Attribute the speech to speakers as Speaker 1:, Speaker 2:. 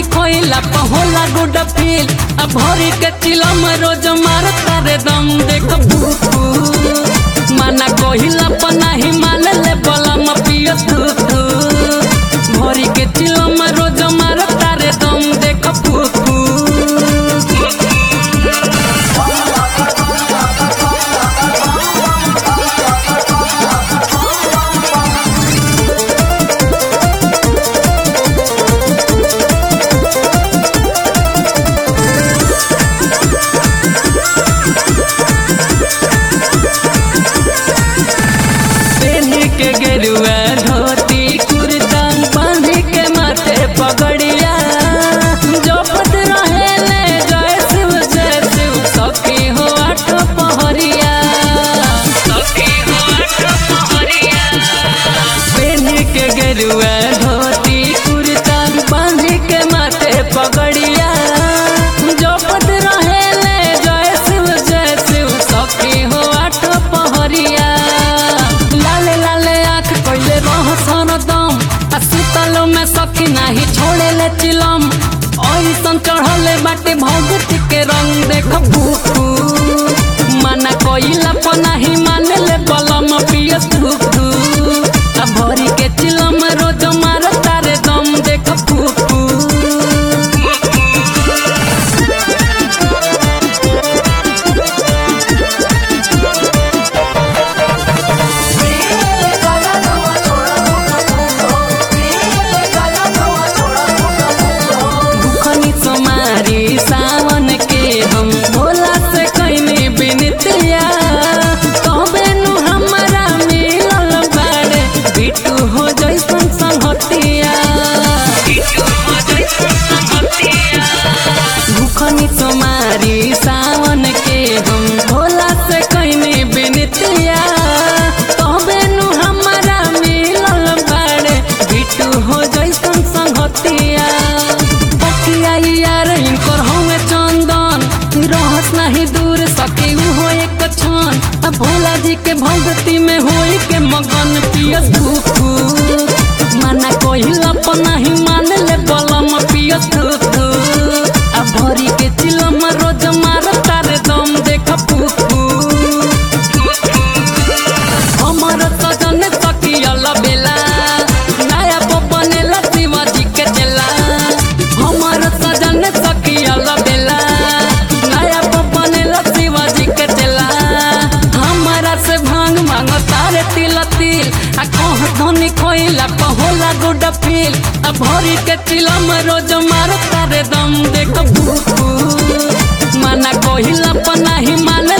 Speaker 1: धनी खोइला पहोला good feel अब भरी के चिलम रोज मारता रे दम देख फूफू माना कोहिला पनाही मान ले बलम पियो थूथू भरी के चिलम रोज मारता रे दम देख फूफू के गेरुआ धोती कुर्ता बांध के माथे पगड़िया जोपत रहे ले जय शिव सखी हो आठ पहरिया पहन के गेरुआ धोती कुर्ता बांध के माथे पगड़िया जोपत रहे ले जय शिव सखी हो आठ पहरिया सुतलो में सखी नाही छोड़े ले चिलम ऐसन चढ़ले बाटे भगत के रंग देख फूफू माना कोइला पनाही मान ले बलम पियो थूथू आ भरी के चिलम रोज मारता रे दम देख फूफू सावन के हम भोला से कईनी बिनतिया कहबे नु हमरा मिलल बाड़े बिटू हो जैसन संगतिया भूखनी तुम्हारी सावन के हम भोला से कईनी बिनतिया कहबे नु हमरा मिलल बाड़े बिटू हो जैसन संगतिया यार इनकर हमें चंदन रहस नहीं दूर सके हो एक क्षण अब भोला जी के भक्ति में होई के मगन पियस थूथू माना कोहिला पनाही मान ले बलम पियस थूथू अब भरी के चिलम रोज मारता रे दम देख फूफू हमर सजन सखियल बेला नया बनेला शिवाजी के चला हमर सजन सखियल बेला नया बनेला शिवाजी के चला हमारा से भांग मांगो तारे तिल तिल आ कह धनी खोइला पहोला गुड फील आ भरी के चिलम रोज मारता रे दम देख फूफू माना कोहिला पनाही मान